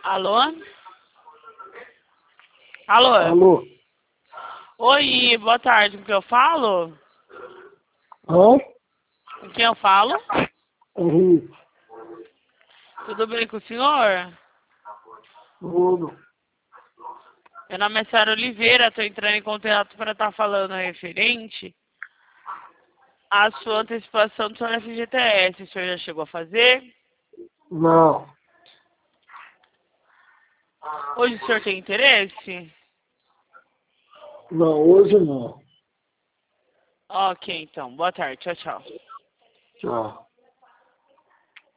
Alô? Alô? Alô? Oi, boa tarde, com quem eu falo? Hã? Com quem eu falo? Henrique. Tudo bem com o senhor? Tudo. Meu nome é Sara Oliveira, estou entrando em contato para estar falando referente à sua antecipação do seu FGTS. O senhor já chegou a fazer? Não. Hoje o senhor tem interesse? Não, hoje não. Ok, então. Boa tarde. Tchau, tchau. Tchau.